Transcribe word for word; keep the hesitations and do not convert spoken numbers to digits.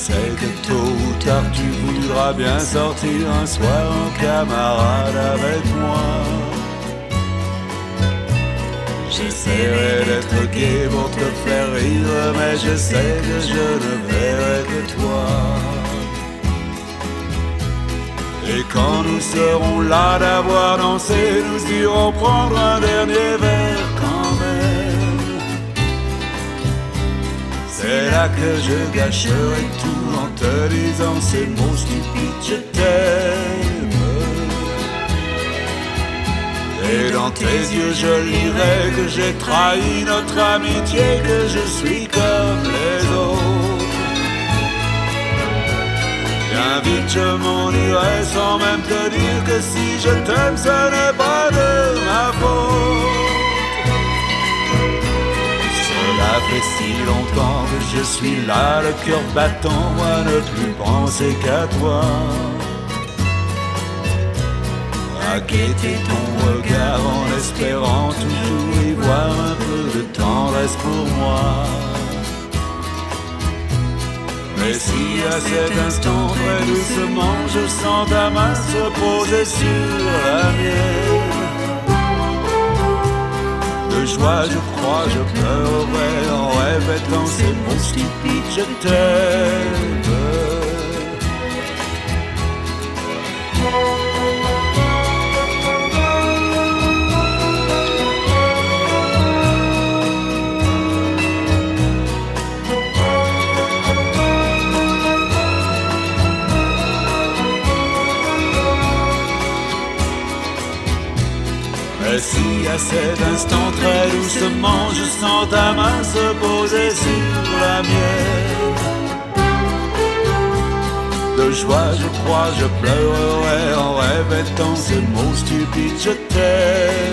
sais que tôt ou tard tu voudras bien sortir un soir en camarade avec moi. J'essaierai d'être gai pour te faire rire, mais je sais que je ne verrai que toi. Et quand nous serons là d'avoir dansé, nous irons prendre un dernier verre quand même. C'est là que je gâcherai tout en te disant ces mots stupides, je t'aime. Et dans tes yeux je lirai que j'ai trahi notre amitié, que je suis comme les autres. Bien vite je m'en irai sans même te dire que si je t'aime ce n'est pas de ma faute. Cela fait si longtemps que je suis là, le cœur battant, à ne plus penser qu'à toi. À guetter ton regard en espérant toujours y voir un peu de tendresse pour moi. Mais si à cet instant très doucement je sens ta main se poser sur la mienne, de joie je crois je pleurerai en répétant ces mots stupides, je t'aime. Et si à cet instant très doucement je sens ta main se poser sur la mienne, de joie je crois je pleurerai en répétant ces mots stupides, je t'aime.